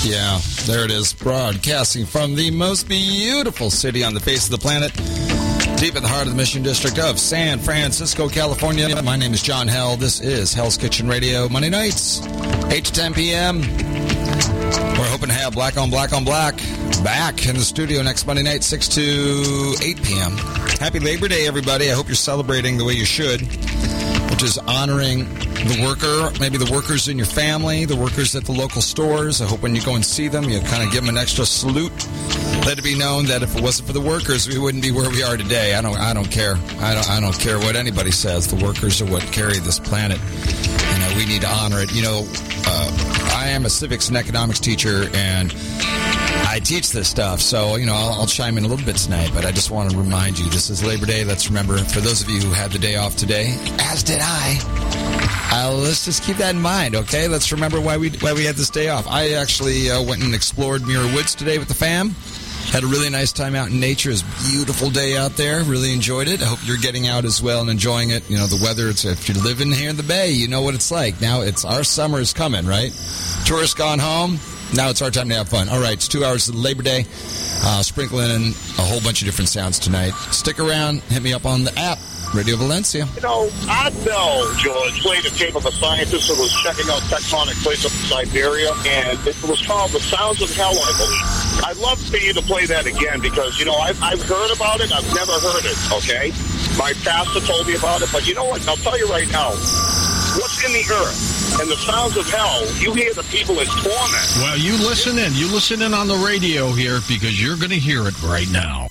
Yeah, there it is, broadcasting from the most beautiful city on the face of the planet, deep in the heart of the Mission District of San Francisco, California. My name is John Hell. This is Hell's Kitchen Radio, Monday nights, 8 to 10 p.m. We're hoping to have Black on Black on Black back in the studio next Monday night, 6 to 8 p.m. Happy Labor Day, everybody. I hope you're celebrating the way you should, which is honoring the worker, maybe the workers in your family, the workers at the local stores. I hope when you go and see them, you kind of give them an extra salute. Let it be known that if it wasn't for the workers, we wouldn't be where we are today. I don't care. I don't care what anybody says. The workers are what carry this planet. You know, we need to honor it. You know, I am a civics and economics teacher, and I teach this stuff, so, you know, I'll chime in a little bit tonight, but I just want to remind you, this is Labor Day. Let's remember, for those of you who had the day off today, as did let's just keep that in mind, okay? Let's remember why we had this day off. I actually went and explored Muir Woods today with the fam. Had a really nice time out in nature. It was a beautiful day out there. Really enjoyed it. I hope you're getting out as well and enjoying it. You know, the weather, if you're living here in the Bay, you know what it's like. Now, our summer is coming, right? Tourists gone home. Now it's our time to have fun. All right, it's 2 hours of Labor Day. Sprinkling in a whole bunch of different sounds tonight. Stick around. Hit me up on the app, Radio Valencia. You know, Adele, George, played a tape of a scientist who was checking out tectonic plates up in Siberia, and it was called The Sounds of Hell, I believe. I'd love for you to play that again because, you know, I've heard about it. I've never heard it, okay? My pastor told me about it, but you know what? I'll tell you right now. What's in the earth and the sounds of hell, you hear the people in torment. Well, you listen in. You listen in on the radio here because you're going to hear it right now.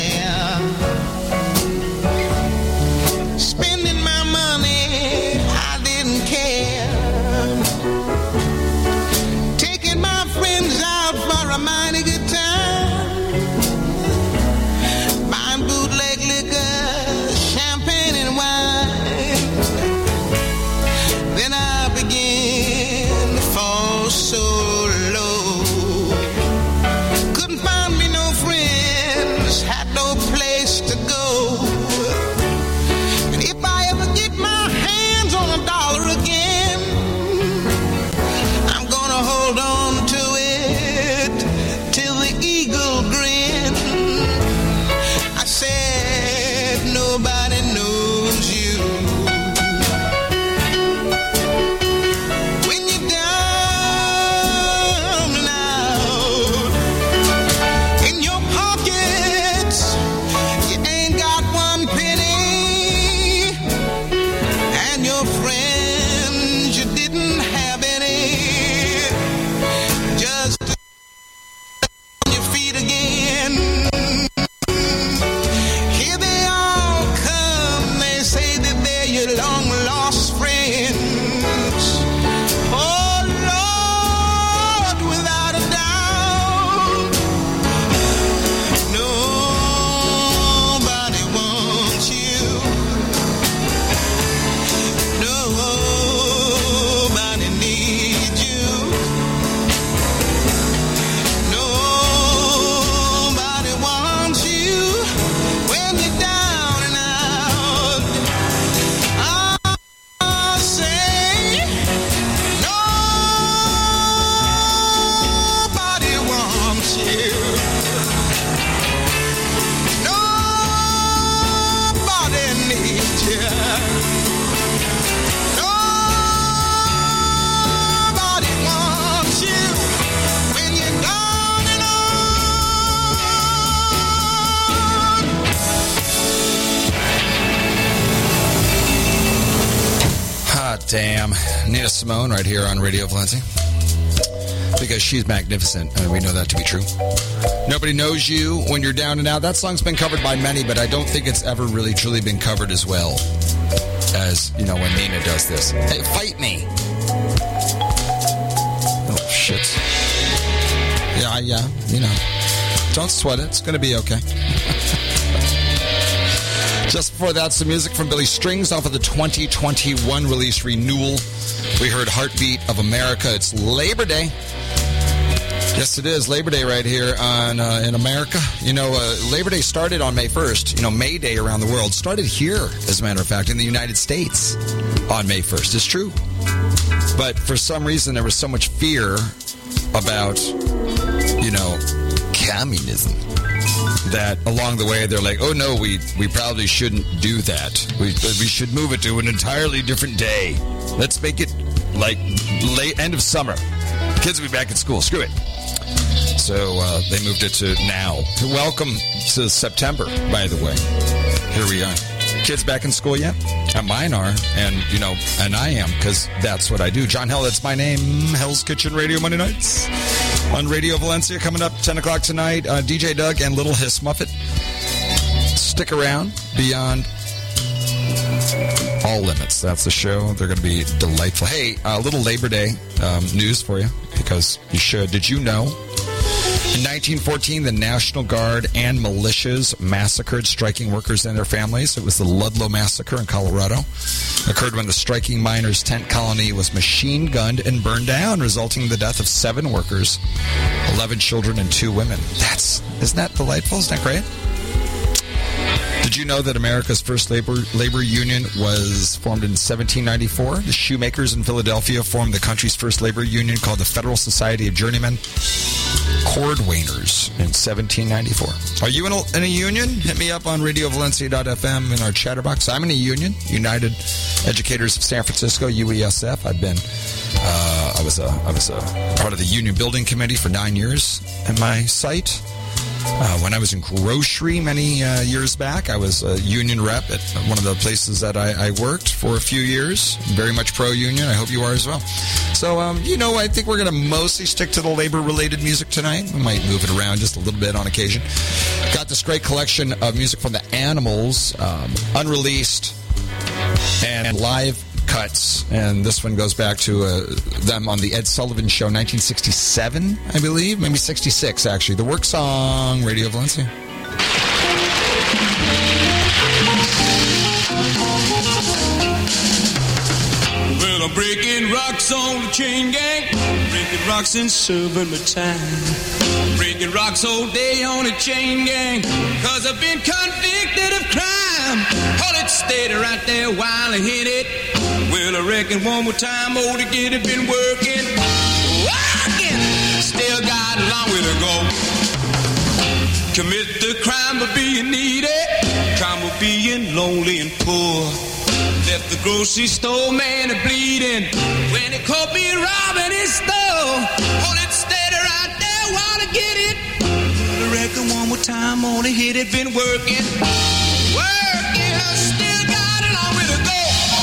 there, spending my money, I didn't care, taking my friends out for a mighty good time, buying bootleg liquor, champagne and wine. Then I began to fall so low, couldn't find me no friends, had no place to go. And if I ever get my hands on $1 again, I'm gonna hold on to it till the eagle grin. I said nobody knows you when you're down and out. In your pockets, you ain't got one penny, and your friends, you didn't have any. Just on your feet again. Here they all come, they say that they're your long lost friends. Oh Lord, without a doubt, nobody wants you. Nobody needs you. Nobody wants you when you're down and out. I say nobody wants you. Nobody needs you. Nobody wants you when you're down and out. Hot damn. Nina Simone right here on Radio Valencia. Because she's magnificent, and we know that to be true. Nobody knows you when you're down and out. That song's been covered by many, but I don't think it's ever really truly been covered as well as, you know, when Nina does this. Hey, fight me. Oh, shit. Yeah, you know. Don't sweat it. It's going to be okay. Just before that, some music from Billy Strings off of the 2021 release Renewal. We heard Heartbeat of America. It's Labor Day. Yes, it is Labor Day right here in America. You know, Labor Day started on May 1st. You know, May Day around the world started here, as a matter of fact, in the United States on May 1st. It's true. But for some reason, there was so much fear about, you know, communism that along the way they're like, oh no, we probably shouldn't do that. We should move it to an entirely different day. Let's make it like late end of summer. Kids will be back at school. Screw it. So they moved it to now. Welcome to September, by the way. Here we are. Kids back in school yet? Mine are, and you know, and I am, because that's what I do. John Hell, that's my name. Hell's Kitchen Radio Monday nights on Radio Valencia. Coming up 10 o'clock tonight, DJ Doug and Little Hiss Muffet. Stick around beyond all limits. That's the show. They're going to be delightful. Hey, a little Labor Day news for you, because you should. Did you know? In 1914, the National Guard and militias massacred striking workers and their families. It was the Ludlow Massacre in Colorado. It occurred when the striking miners' tent colony was machine gunned and burned down, resulting in the death of 7 workers, 11 children, and 2 women. Isn't that delightful? Isn't that great? Did you know that America's first labor union was formed in 1794? The shoemakers in Philadelphia formed the country's first labor union called the Federal Society of Journeymen Cordwainers in 1794. Are you in a union? Hit me up on RadioValencia.fm in our chatterbox. I'm in a union, United Educators of San Francisco, UESF. I've been, I was a part of the union building committee for 9 years at my site. When I was in grocery many years back, I was a union rep at one of the places that I worked for a few years. Very much pro-union. I hope you are as well. So, I think we're going to mostly stick to the labor-related music tonight. We might move it around just a little bit on occasion. Got this great collection of music from the Animals, unreleased and live cuts, and this one goes back to them on the Ed Sullivan Show, 1967, I believe, maybe 66, actually. The work song, Radio Valencia. Well, I'm breaking rocks on the chain gang, breaking rocks in suburban time, breaking rocks all day on the chain gang, 'cause I've been convicted of crime. Hold it steady right there while I hit it. Well, I reckon one more time, oh, to get it, been working. Still got a long way to go. Commit the crime of being needy, crime of being lonely and poor. Left the grocery store, man, a bleeding when it caught me robbing his store. Hold it steady right there while I get it. Well, I reckon one more time, oh, to hit it, been working. Still got a long way to go.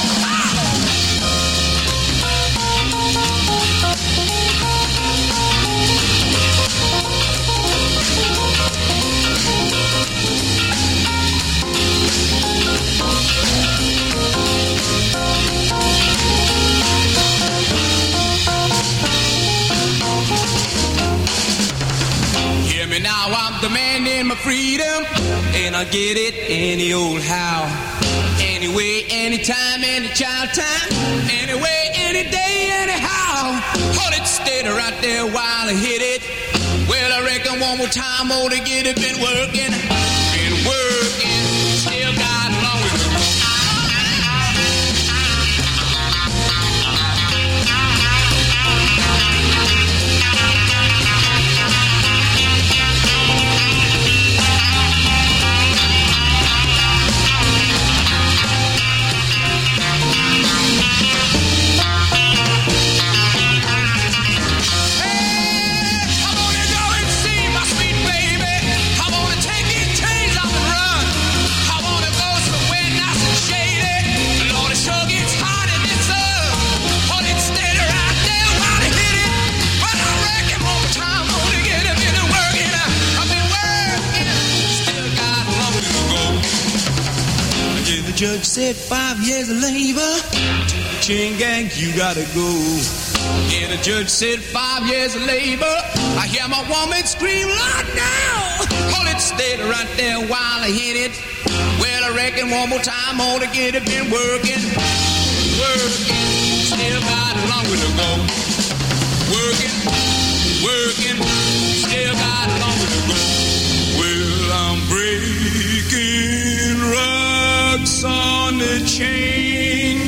Hear me now, I'm demanding my freedom, and I get it any old how. Anyway, anytime, any child time. Anyway, any day, anyhow. Hold it steady right there while I hit it. Well, I reckon one more time, oh, to get it, been working. Been working, still got a long way to go. The judge said 5 years of labor. Chain gang, you gotta go. Yeah, the judge said 5 years of labor. I hear my woman scream loud now. Hold it steady right there while I hit it. Well, I reckon one more time, oh, to get it, been working. Working, still got a long way to go. Working, working, still got a long way to go. Well, I'm breaking rocks on the chain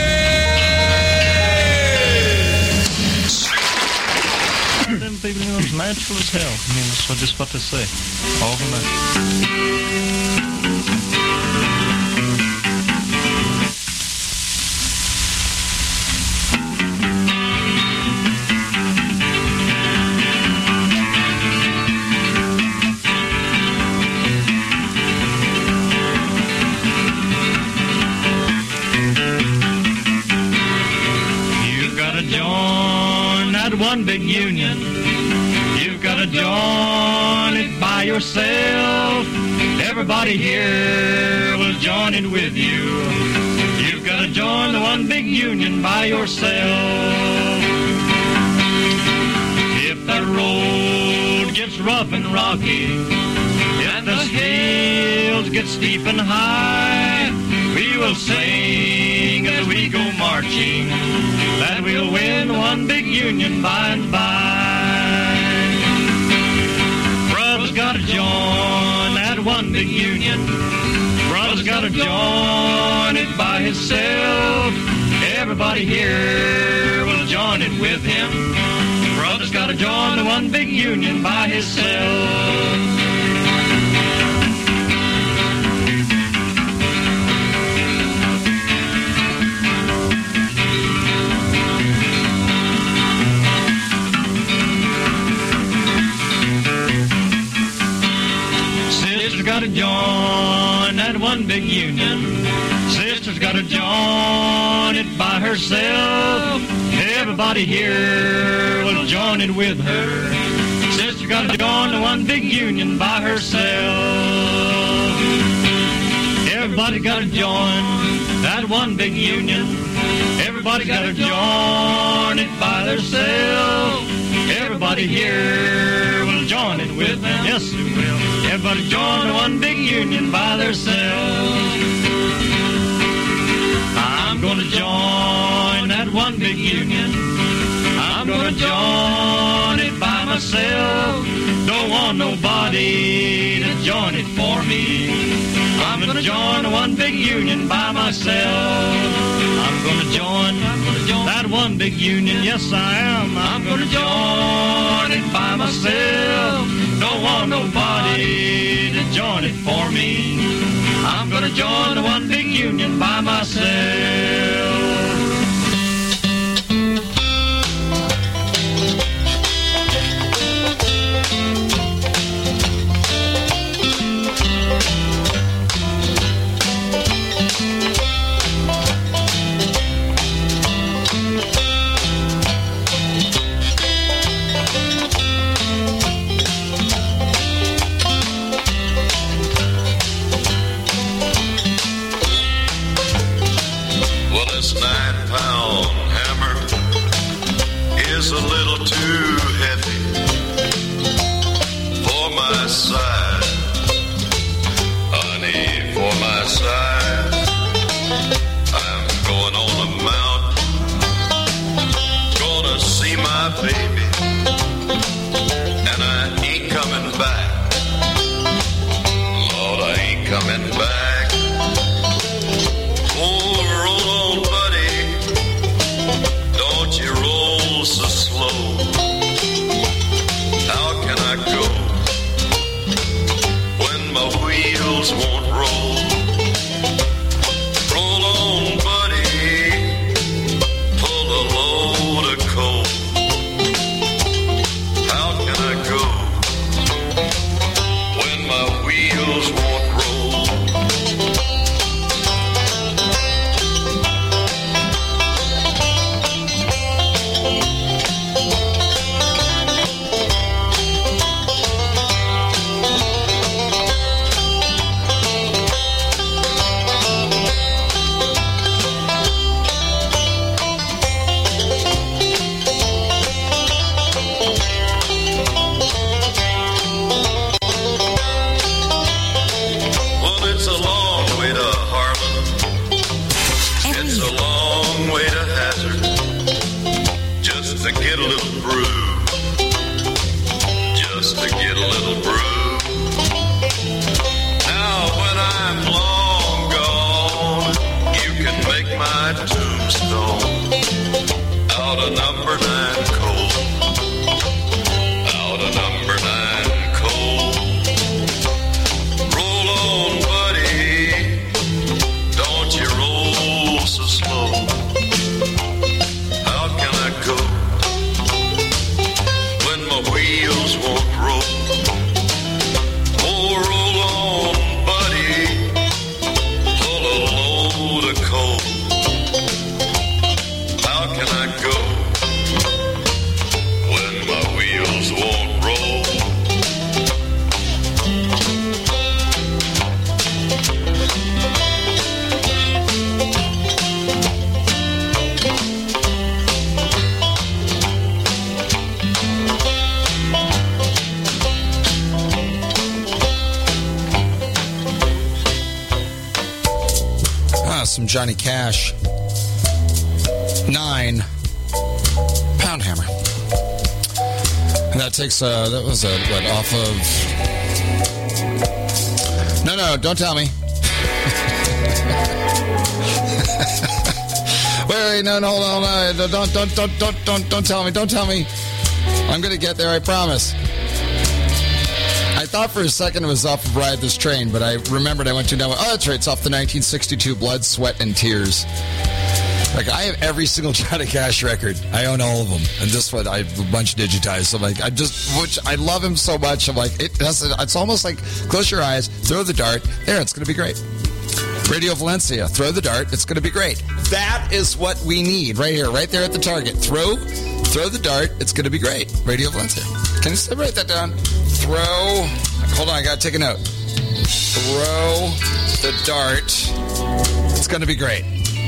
gang. Them people, you know, it's natural as hell. I mean, that's just what they say. All the time. One big union, you've got to join it by yourself. Everybody here will join in with you. You've got to join the one big union by yourself. If the road gets rough and rocky, if the hills get steep and high, we will sing as we go marching, that we'll win one big union by and by. Brothers gotta join that one big union. Brothers gotta join it by himself. Everybody here will join it with him. Brothers gotta join the one big union by himself. join that one big union. Sister's got to join it by herself. Everybody here will join it with her. Sister's got to join the one big union by herself. Everybody got to join that one big union. Everybody got to join it by themselves. Everybody here will join it with them. Yes, we will. Everybody join the one big union by themselves. I'm going to join that one big union. I'm going to join it by myself. Don't want nobody to join it for me. I'm going to join the one big union by myself. I'm going to join that one big union. Yes, I am. I'm going to join it by myself. Don't want nobody to join it for me. I'm going to join the one big union by myself. A little too heavy for my side, honey, for my side. I'm going on a mountain, gonna see my baby, and I ain't coming back. Lord, I ain't coming back. Oh, roll on, buddy, don't you roll so slow. How can I go when my wheels won't roll? Roll on, buddy, pull a load of coal. How can I go when my wheels won't roll? To get a little brew, just to get a little brew. Now when I'm long gone, you can make my tombstone out of number 9 coal, out of number 9 coal. Roll on, buddy, don't you roll so slow. How can I go when my wheels won't roll? Oh, roll on, buddy, pull a load of coal. How can I go when my wheels won't roll? Some Johnny Cash. 9 Pound Hammer. And that takes, that was what, off of... No, don't tell me. wait, no, hold on, don't tell me, I'm going to get there, I promise. I thought for a second it was off of Ride This Train, but I remembered I went to know. Oh, that's right. It's off the 1962 Blood, Sweat, and Tears. Like, I have every single Johnny Cash record. I own all of them. And this one, I have a bunch digitized. So, like, I love him so much. I'm like, it's almost like, close your eyes, throw the dart. There, it's going to be great. Radio Valencia, throw the dart. It's going to be great. That is what we need right here, right there at the target. Throw the dart. It's going to be great. Radio Valencia. Can you write that down? Hold on, I got to take a note. Throw the dart. It's going to be great.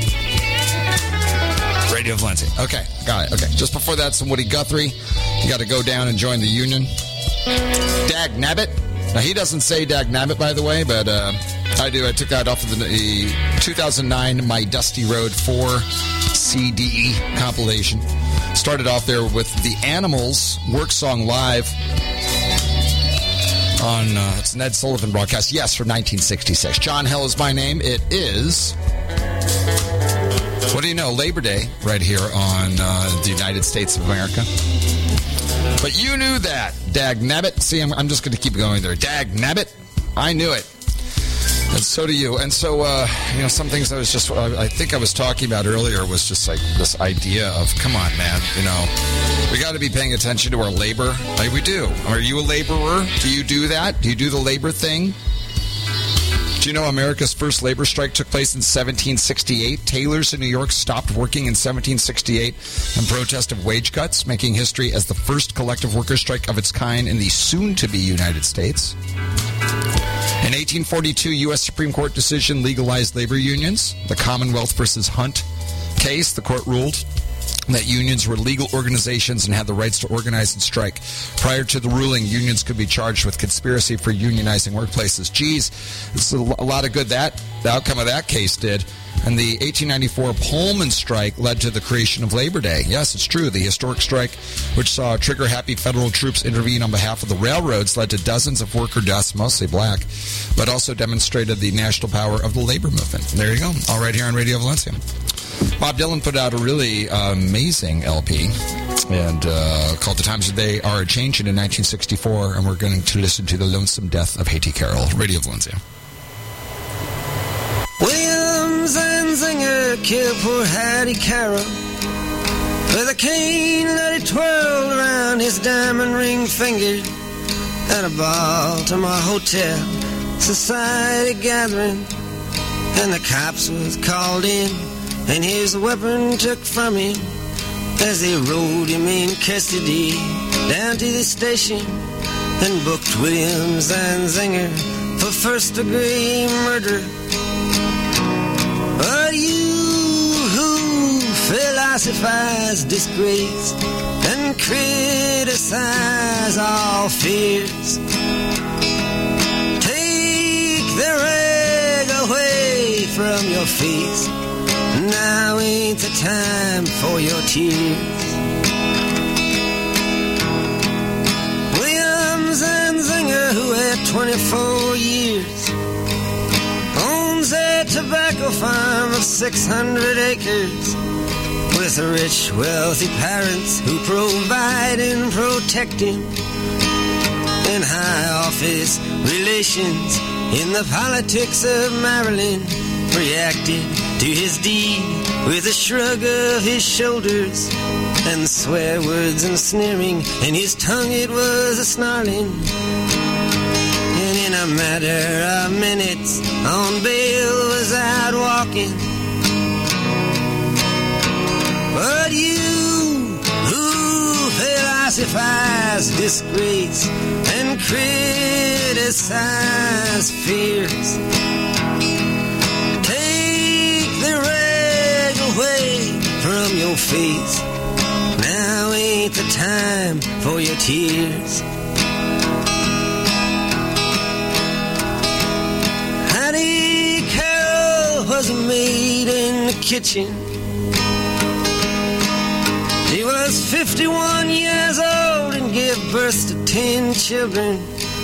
Radio Valencia. Okay, got it. Okay, just before that, some Woody Guthrie. You got to go down and join the union. Dag Nabbit. Now, he doesn't say Dag Nabbit, by the way, but I do. I took that off of the 2009 My Dusty Road 4 CD compilation. Started off there with the Animals Work Song Live on it's Ned Sullivan broadcast. Yes, from 1966. John Hell is my name. It is, what do you know, Labor Day right here on the United States of America. But you knew that. Dag Nabbit. See, I'm just going to keep going there. Dag Nabbit. I knew it. And so do you. And so, some things I think I was talking about earlier was just like this idea of, come on, man, we got to be paying attention to our labor. Like we do. Are you a laborer? Do you do that? Do you do the labor thing? Do you know America's first labor strike took place in 1768? Tailors in New York stopped working in 1768 in protest of wage cuts, making history as the first collective workers' strike of its kind in the soon-to-be United States. In 1842, U.S. Supreme Court decision legalized labor unions. The Commonwealth versus Hunt case, the court ruled that unions were legal organizations and had the rights to organize and strike. Prior to the ruling, unions could be charged with conspiracy for unionizing workplaces. Geez, it's a lot of good the outcome of that case did. And the 1894 Pullman strike led to the creation of Labor Day. Yes, it's true. The historic strike, which saw trigger-happy federal troops intervene on behalf of the railroads, led to dozens of worker deaths, mostly black, but also demonstrated the national power of the labor movement. There you go. All right here on Radio Valencia. Bob Dylan put out a really amazing LP and called The Times of Day Are A-Changin' in 1964, and we're going to listen to The Lonesome Death of Haiti Carroll. Radio Valencia. Williams and Zinger killed poor Hattie Carroll with a cane that he twirled around his diamond ring finger at a Baltimore hotel society gathering, and the cops was called in and his weapon took from him as they rode him in custody down to the station and booked Williams and Zinger for first-degree murder. But you who philosophize disgrace and criticize all fears, take the rag away from your face. Now ain't the time for your tears. Williams and Zinger, who had 24 years, owns a tobacco farm of 600 acres with rich, wealthy parents who provide and protect him, and high office relations in the politics of Maryland reacted to his deed with a shrug of his shoulders and swear words and sneering, and his tongue it was a snarling. And in a matter of minutes, on bail was out walking. But you who philosophize disgrace and criticize fears, away from your face. Now ain't the time for your tears. Hattie Carroll was a maid in the kitchen. She was 51 years old and gave birth to 10 children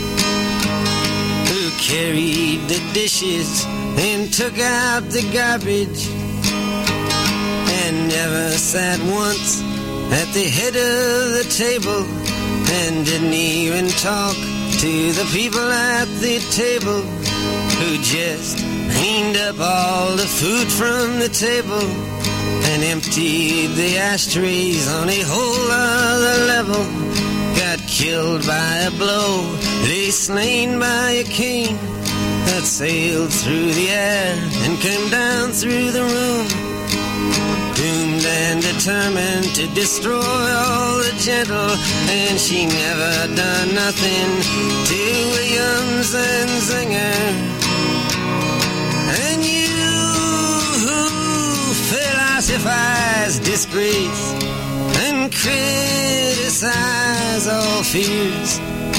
who carried the dishes and took out the garbage, and never sat once at the head of the table, and didn't even talk to the people at the table who just cleaned up all the food from the table and emptied the ashtrays on a whole other level. Got killed by a blow, lay slain by a cane that sailed through the air and came down through the room, doomed and determined to destroy all the gentle, and she never done nothing to Williams and Zinger. And you who philosophize disgrace and criticize all fears,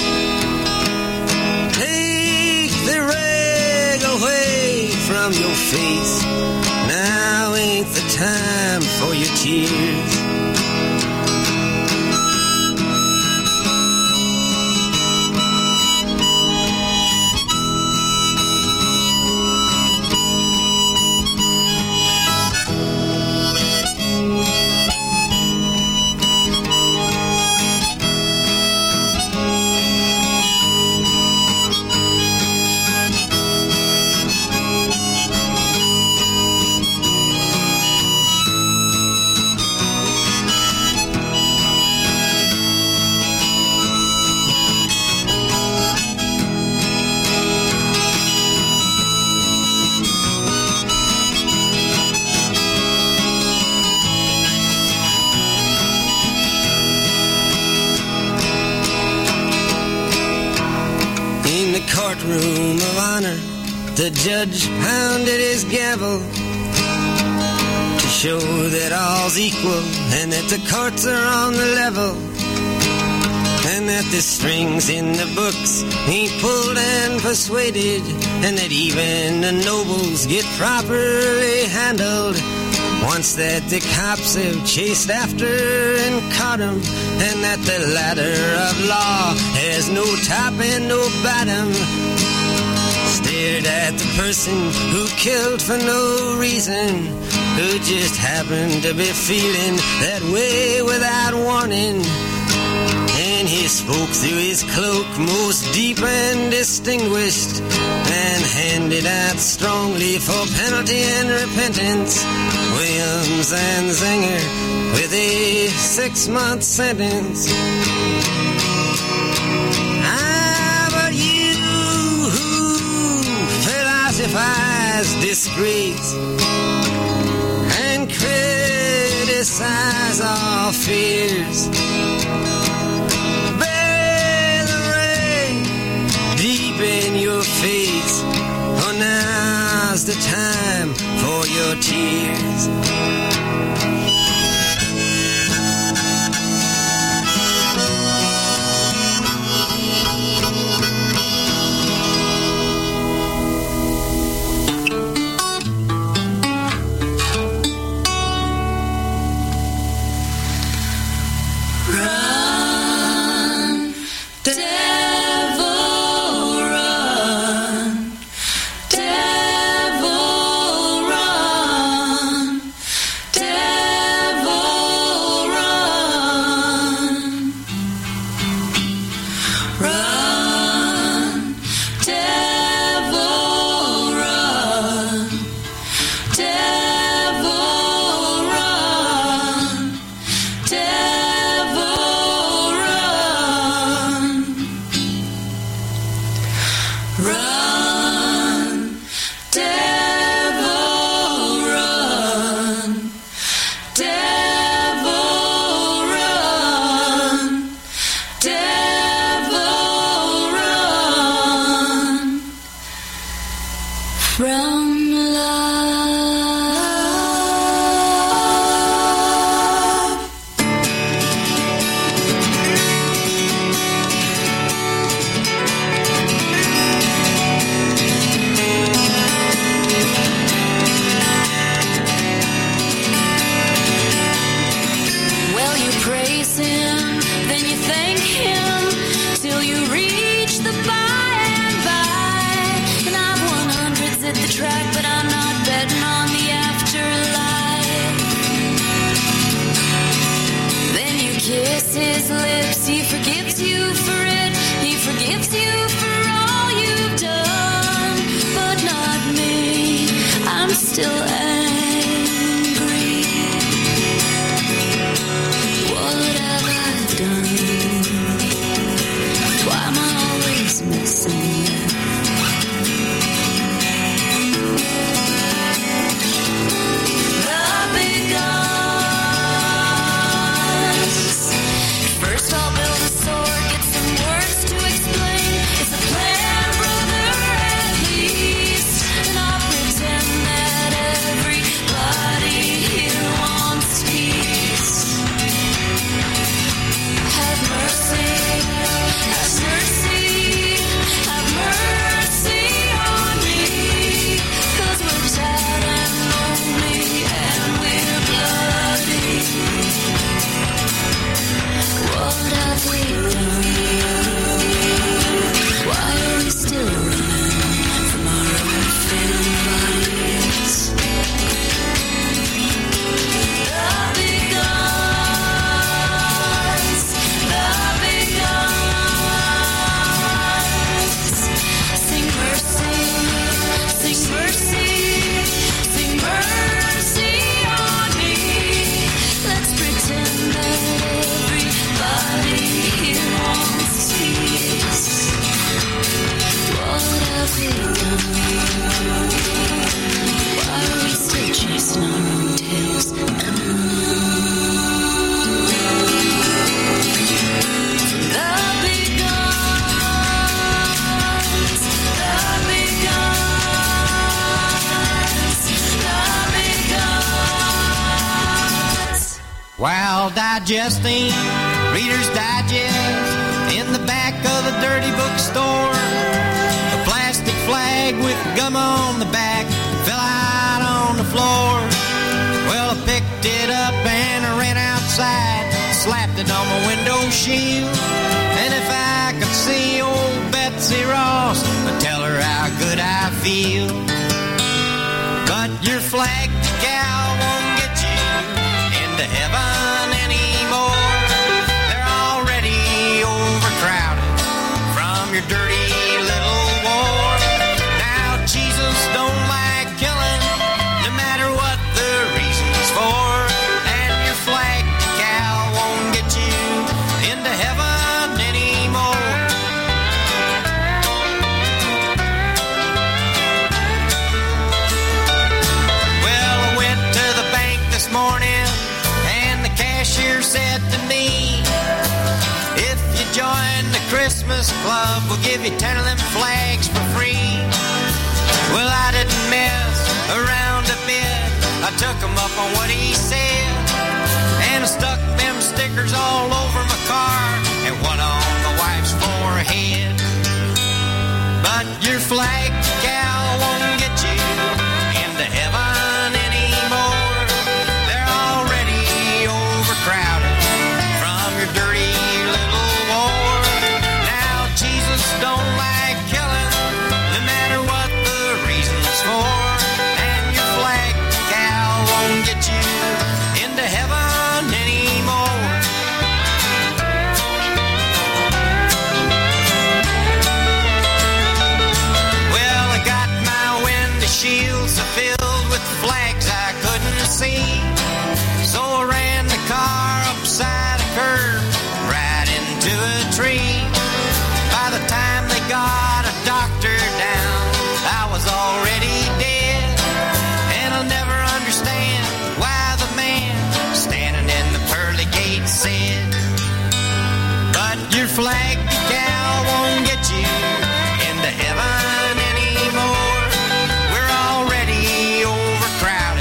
take the rag away from your face. Now ain't the time for your tears. Courtroom of honor, the judge pounded his gavel to show that all's equal and that the courts are on the level, and that the strings in the books ain't pulled and persuaded, and that even the nobles get properly handled once that the cops have chased after and caught 'em, and that the ladder of law has no top and no bottom. Stared at the person who killed for no reason, who just happened to be feeling that way without warning. And he spoke through his cloak most deep and distinguished, and handed out strongly for penalty and repentance Williams and Zinger with a 6-month sentence. But you who philosophize disgrace and criticize all fears, bear the rain deep in your face, for now's the time for your tears. His lips, he forgives you for it, he forgives you still angry. What have I done? Why am I always missing them? The big guns. First I'll build a sword, get some words to explain. It's a plan, brother, at least. And I'll pretend that everybody here wants peace. Have mercy, have mercy, have mercy on me. 'Cause we're tired and lonely and we're bloody. What have we done? Why are we still running from our own families? The big guns, the big guns. Sing mercy, sing mercy, sing mercy on me. Let's pretend that everybody here wants peace. What have we done? Why are we still chasing our own tails? The big guns, the big guns, the big guns. While digesting Reader's Digest in the back of the dirty bookstore, a plastic flag with gum on the back fell out on the floor. Well, I picked it up and I ran outside, slapped it on my window shield. And if I could see old Betsy Ross, I'd tell her how good I feel. But your flag decal won't get you into heaven anymore. They're already overcrowded from your dirty little war. Now Jesus don't like killing, no matter what the reason's for. And your flag decal won't get you into heaven anymore. Well, I went to the bank this morning, and the cashier said to me, if you join the Christmas club, we'll give you 10 of them flags for free. Well, I didn't mess around a bit. I took him up on what he said, and I stuck them stickers all over my car and one on my wife's forehead. But your flag decal won't get you into heaven anymore. They're already overcrowded from your dirty little war. Now Jesus don't like killing, no matter what the reason's for. And your flag decal won't get you into heaven anymore. Well, I got my window shields filled with flags I couldn't see. So I ran the car upside a curve, right into a tree. By the time they got a doctor down, I was already dead. And I'll never understand why the man standing in the pearly gate said, but your flag decal won't get you into heaven anymore. We're already overcrowded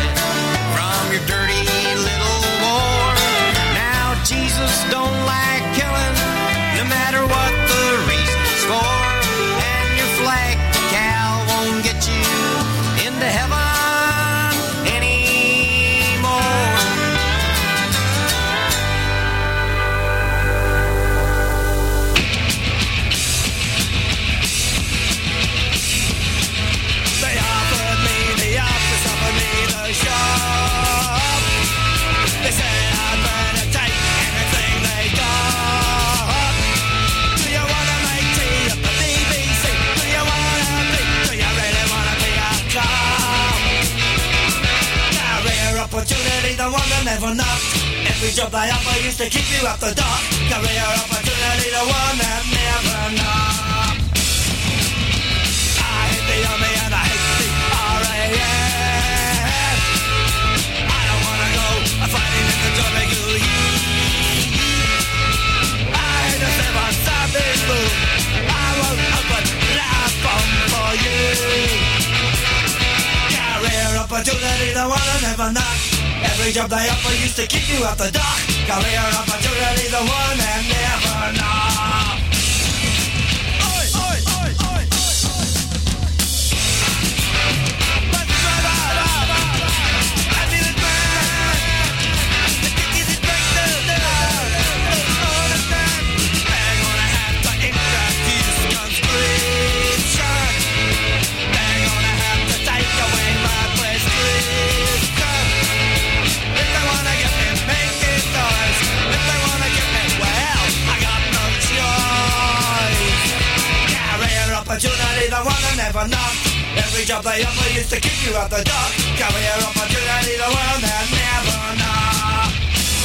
the one that never knocked. Every job I offer used to keep you at the dock. Career opportunity, the one that never knocked. I hate the army and I hate the RAF. I don't wanna go fighting in the WWE. I hate the 7-7 move. I won't open that bomb for you. Career opportunity, the one that never knocked. Every job they offer used to keep you at the dock. Career opportunity, the one that never knocked. Oi, oi, oi, oi, oi. I feel it burn. The kick is it break the understand. They're gonna have to introduce conscription. They're gonna have to take away my prescription. If they wanna get me making noise, if they wanna get me, well, I got no choice. Career opportunity, the one that never knocked. Every job they offer used to keep you at the dock. Career opportunity, the one that never knocked.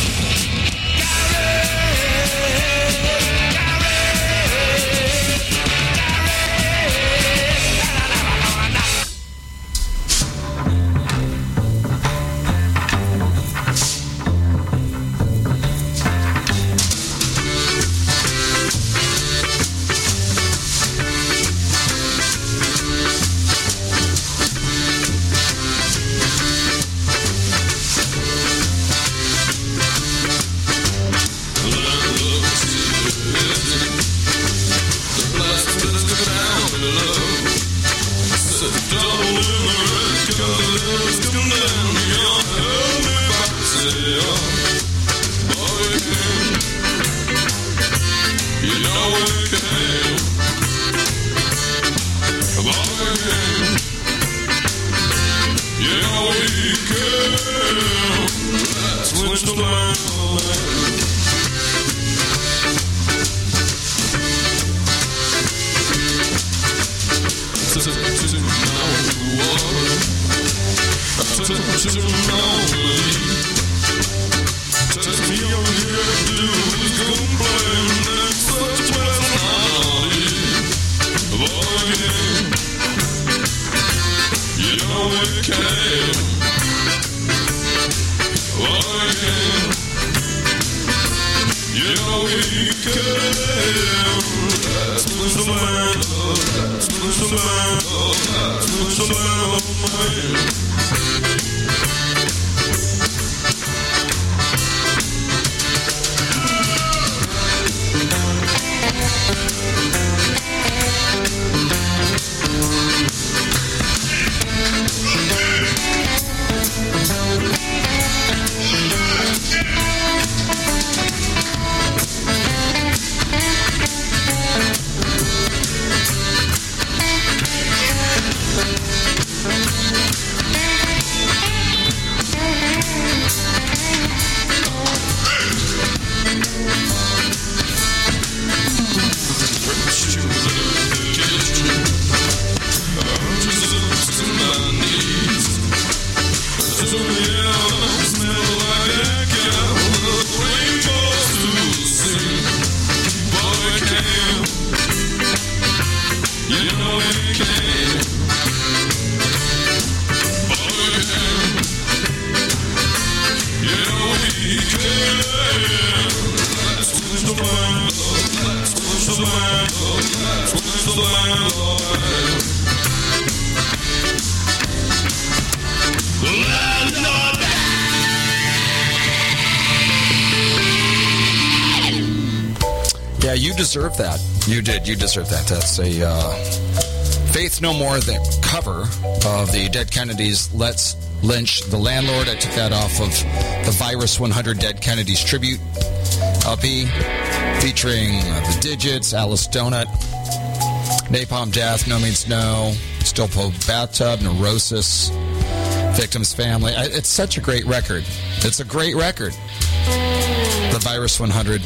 Yeah, you deserve that. You did. You deserve that. That's a Faith No More, the cover of the Dead Kennedys' Let's Lynch the Landlord. I took that off of the Virus 100 Dead Kennedys tribute LP, featuring The Digits, Alice Donut, Napalm Death, No Means No, Still Pull Bathtub, Neurosis, Victim's Family. It's such a great record. It's a great record. The Virus 100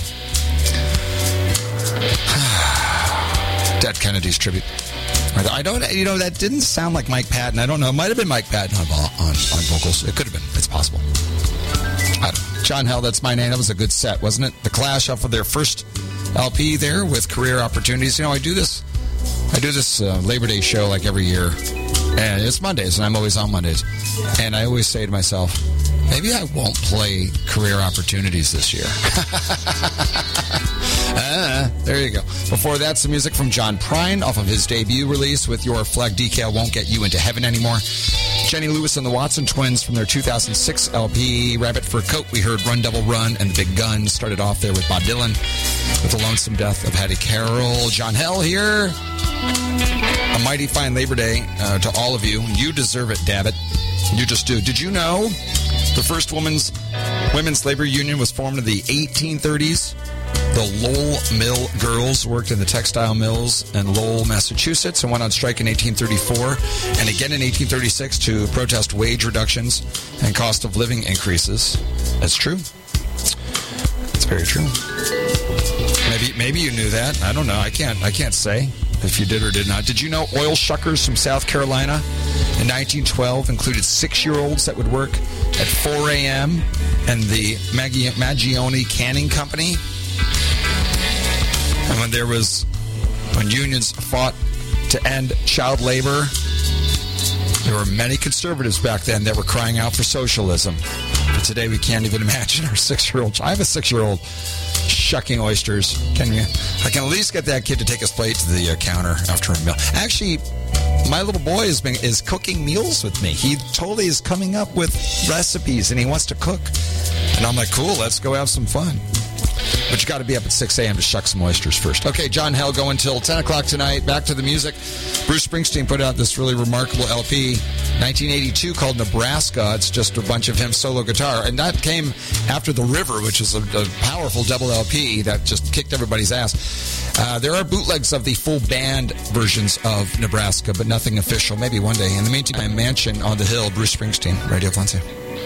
Dead Kennedys tribute. I don't, that didn't sound like Mike Patton. I don't know. It might have been Mike Patton on vocals. It could have been. It's possible. John Hell, that's my name. That was a good set, wasn't it? The Clash off of their first LP there with Career Opportunities. You know, I do this Labor Day show like every year, and it's Mondays, and I'm always on Mondays. And I always say to myself, maybe I won't play Career Opportunities this year. There you go. Before that, some music from John Prine off of his debut release with Your Flag Decal Won't Get You Into Heaven Anymore. Jenny Lewis and the Watson Twins from their 2006 LP, Rabbit for a Coat. We heard Run Devil Run and The Big Guns. Started off there with Bob Dylan with The Lonesome Death of Hattie Carroll. John Hell here. A mighty fine Labor Day to all of you. You deserve it, dabbit. You just do. Did you know the first women's labor union was formed in the 1830s? The Lowell Mill Girls worked in the textile mills in Lowell, Massachusetts, and went on strike in 1834 and again in 1836 to protest wage reductions and cost of living increases. That's true. That's very true. Maybe you knew that. I don't know. I can't say if you did or did not. Did you know oil shuckers from South Carolina in 1912 included 6-year-olds that would work at 4 a.m. and the Maggione Canning Company? And when unions fought to end child labor, there were many conservatives back then that were crying out for socialism. But today we can't even imagine our 6-year-old. I have a 6-year-old shucking oysters. Can you? I can at least get that kid to take his plate to the counter after a meal. Actually, my little boy is cooking meals with me. He totally is coming up with recipes, and he wants to cook. And I'm like, cool, let's go have some fun. But you got to be up at 6 a.m. to shuck some oysters first. Okay, John Hell going until 10 o'clock tonight. Back to the music. Bruce Springsteen put out this really remarkable LP, 1982, called Nebraska. It's just a bunch of him solo guitar. And that came after The River, which is a powerful double LP that just kicked everybody's ass. There are bootlegs of the full band versions of Nebraska, but nothing official. Maybe one day. In the meantime, Mansion on the Hill, Bruce Springsteen, Radio Valencia.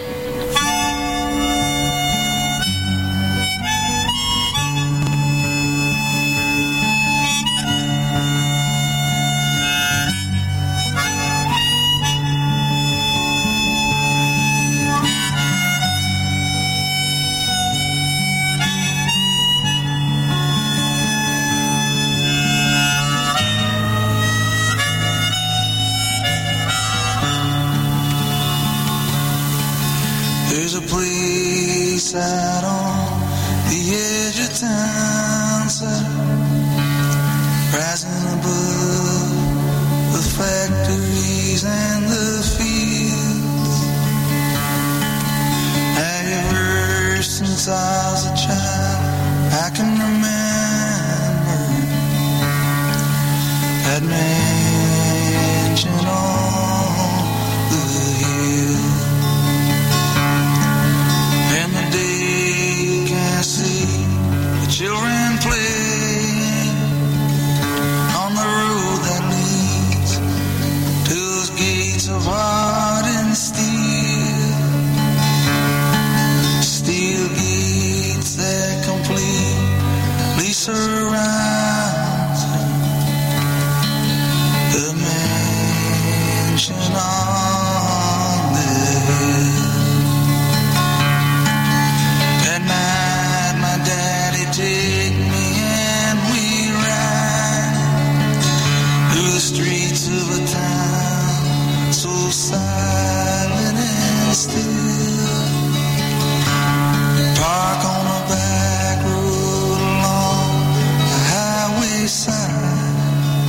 Out on the edge of town, sir, rising above the factories and the fields. Ever since I was a child, I can remember that mansion on the hill. Children playing on the road that leads to those gates of heart and steel gates that completely surround the mansion on the hill. At night, my daddy take me and we ride through the streets of a town so silent and still. Park on a back road along the highway side.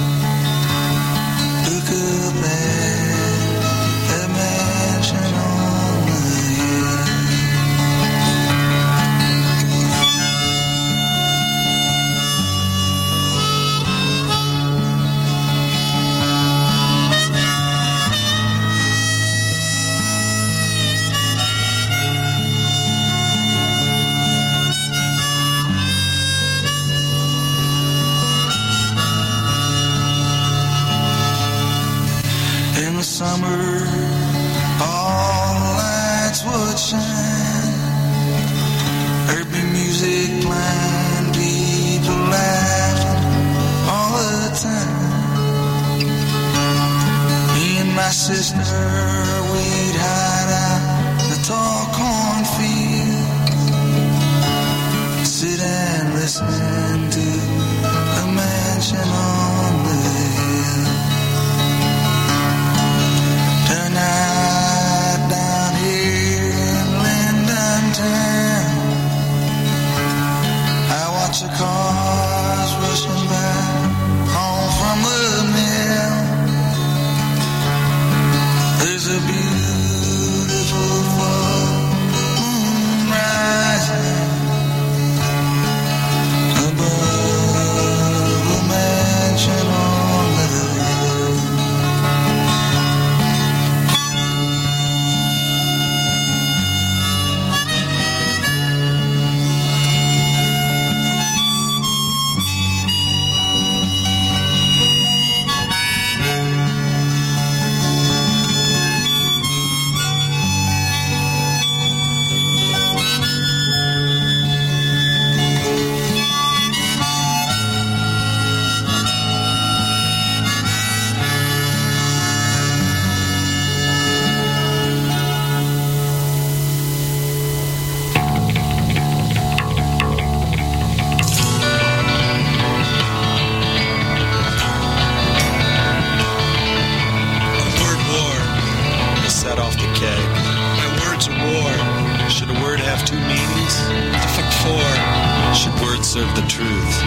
Look up at that mansion on the hill. In the summer, all the lights would shine. There'd be music playing, people laughing all the time. Me and my sister, we'd hide out in the tall cornfield. beautiful full moon rising above a mansion on the hill. Serve the truth.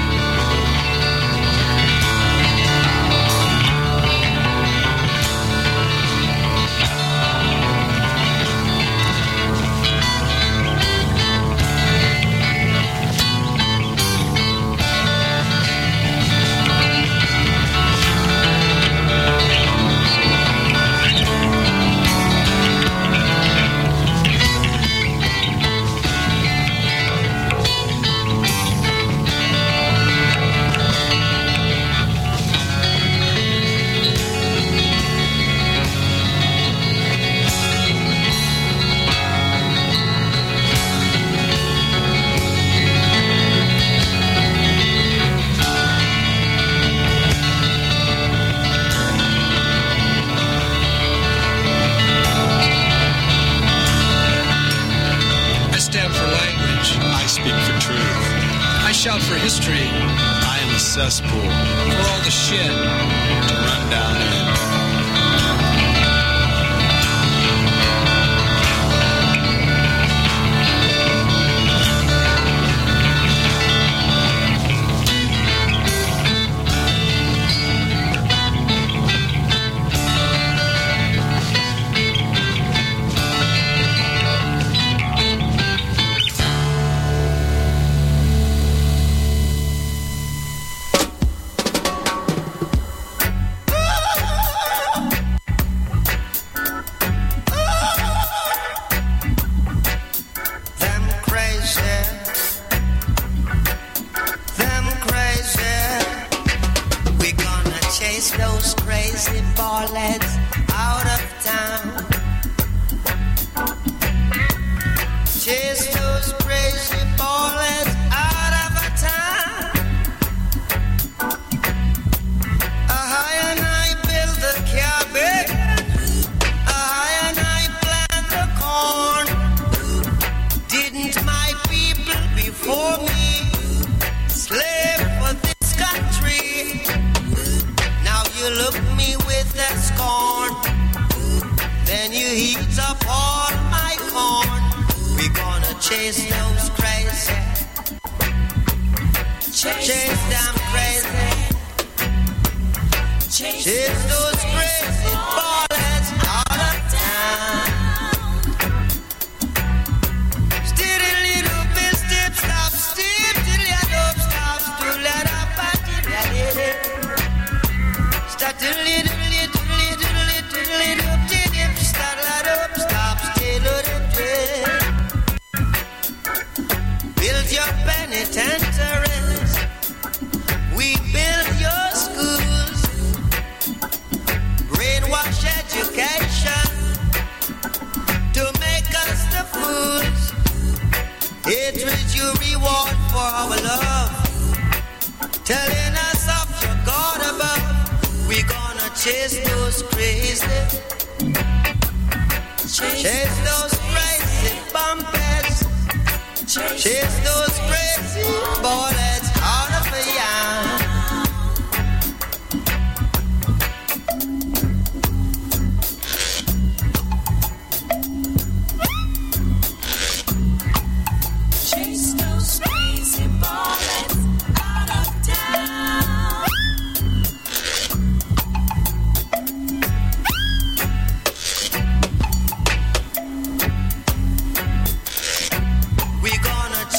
Shout for history. I am a cesspool for all the shit to run down in.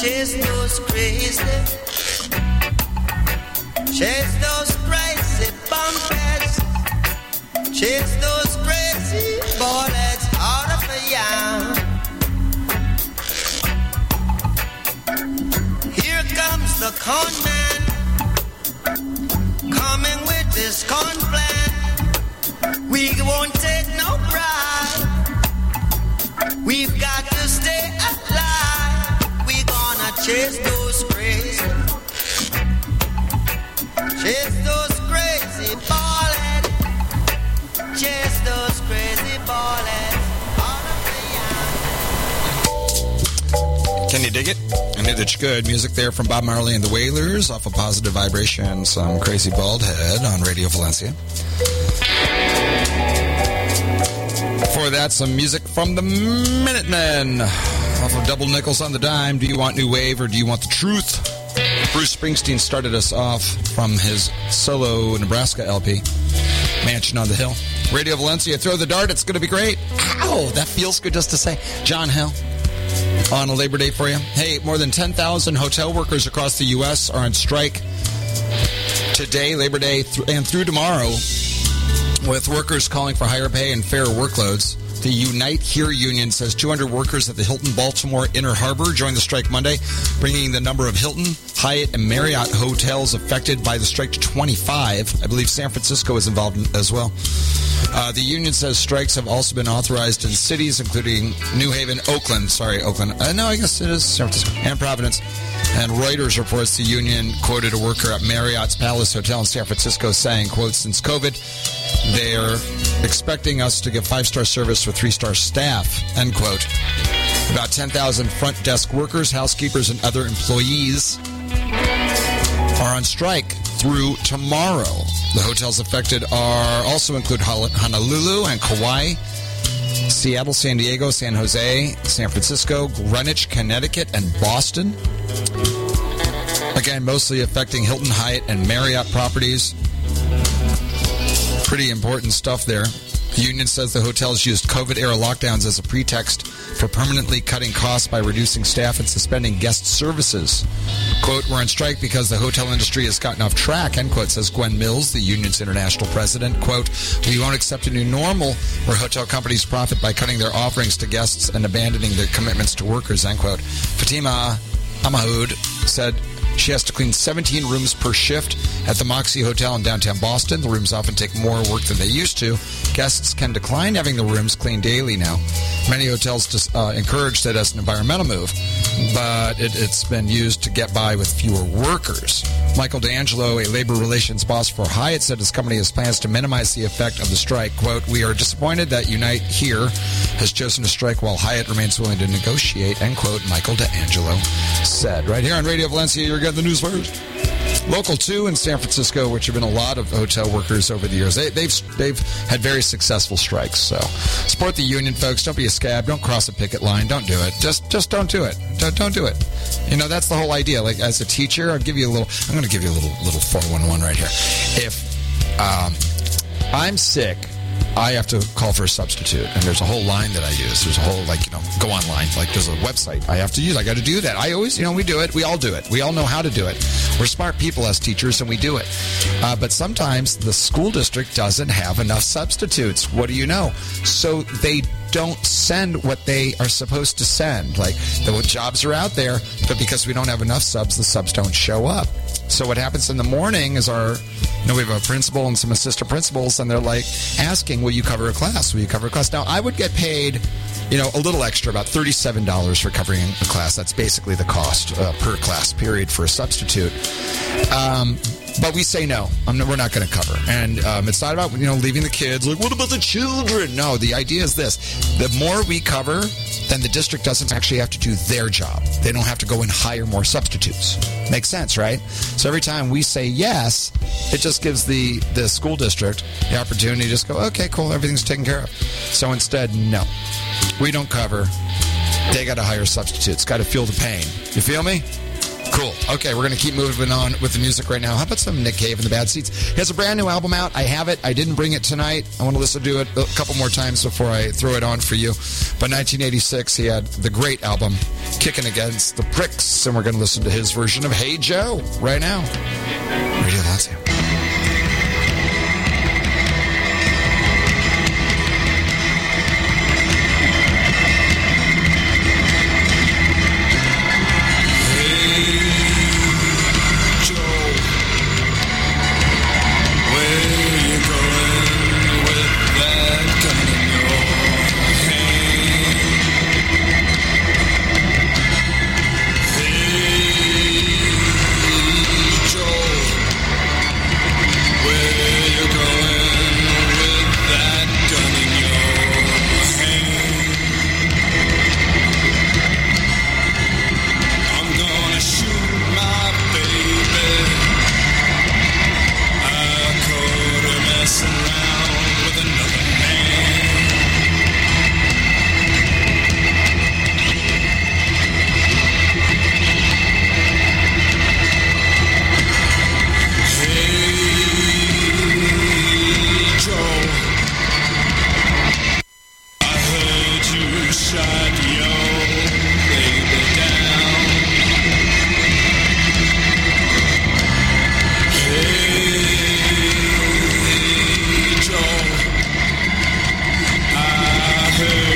chase those crazy bumpers, chase those crazy bullets out of the yam. Here comes the con man, coming with his con plan. We won't take no bribe. We've got to stay alive. We're gonna chase those crazy, chase those crazy bullets, chase those crazy bullets out of the yam. Can you dig it? I knew that you could. Music there from Bob Marley and the Wailers off of Positive Vibration, some Crazy Bald Head on Radio Valencia. Before that, some music from the Minutemen off of Double Nickels on the Dime. Do you want new wave or do you want the truth? Bruce Springsteen started us off from his solo Nebraska LP, Mansion on the Hill. Radio Valencia, throw the dart. It's going to be great. Ow, that feels good just to say. John Hell on a Labor Day for you. Hey, more than 10,000 hotel workers across the U.S. are on strike today, Labor Day, and through tomorrow, with workers calling for higher pay and fairer workloads. The Unite Here union says 200 workers at the Hilton Baltimore Inner Harbor joined the strike Monday, bringing the number of Hilton, Hyatt, and Marriott hotels affected by the strike to 25. I believe San Francisco is involved as well. The union says strikes have also been authorized in cities including New Haven, Oakland. No, I guess it is San Francisco, and Providence. And Reuters reports the union quoted a worker at Marriott's Palace Hotel in San Francisco saying, quote, since COVID, they're expecting us to give 5-star service for 3-star staff, end quote. About 10,000 front desk workers, housekeepers, and other employees are on strike through tomorrow. The hotels affected are also include Honolulu and Kauai, Seattle, San Diego, San Jose, San Francisco, Greenwich, Connecticut, and Boston. Again, mostly affecting Hilton, Hyatt, and Marriott properties. Pretty important stuff there. The union says the hotels used COVID-era lockdowns as a pretext for permanently cutting costs by reducing staff and suspending guest services. Quote, we're on strike because the hotel industry has gotten off track, end quote, says Gwen Mills, the union's international president. Quote, we won't accept a new normal where hotel companies profit by cutting their offerings to guests and abandoning their commitments to workers, end quote. Fatima Amahoud said she has to clean 17 rooms per shift at the Moxie Hotel in downtown Boston. The rooms often take more work than they used to. Guests can decline having the rooms cleaned daily now. Many hotels encourage that as an environmental move, but it's been used to get by with fewer workers. Michael D'Angelo, a labor relations boss for Hyatt, said his company has plans to minimize the effect of the strike. Quote, we are disappointed that Unite Here has chosen to strike while Hyatt remains willing to negotiate, end quote, Michael D'Angelo said. Right here on Radio Valencia, you're getting the news first. Local 2 in San Francisco, which have been a lot of hotel workers over the years. They've had very successful strikes. So support the union, folks. Don't be a scab. Don't cross a picket line. Don't do it. Just don't do it. Don't do it. You know, that's the whole idea. Like, as a teacher, I'm going to give you a little 411 right here. If I'm sick, I have to call for a substitute, and there's a whole line that I use. There's a whole, go online. There's a website I have to use. I got to do that. I always, we do it. We all do it. We all know how to do it. We're smart people as teachers, and we do it. But sometimes the school district doesn't have enough substitutes. What do you know? So they don't send what they are supposed to send. The jobs are out there, but because we don't have enough subs, the subs don't show up. So what happens in the morning is we have a principal and some assistant principals, and they're asking, will you cover a class? Will you cover a class? Now, I would get paid, a little extra, about $37 for covering a class. That's basically the cost per class period for a substitute. But we say no. We're not going to cover. And it's not about, leaving the kids. What about the children? No, the idea is this. The more we cover, then the district doesn't actually have to do their job. They don't have to go and hire more substitutes. Makes sense, right? So every time we say yes, it just gives the school district the opportunity to just go, okay, cool, everything's taken care of. So instead, no. We don't cover. They got to hire substitutes. Got to feel the pain. You feel me? Cool. Okay, we're going to keep moving on with the music right now. How about some Nick Cave and the Bad Seeds? He has a brand new album out. I have it. I didn't bring it tonight. I want to listen to it a couple more times before I throw it on for you. But 1986, he had the great album, Kicking Against the Pricks, and we're going to listen to his version of Hey Joe right now. Radio Lazio. Shine.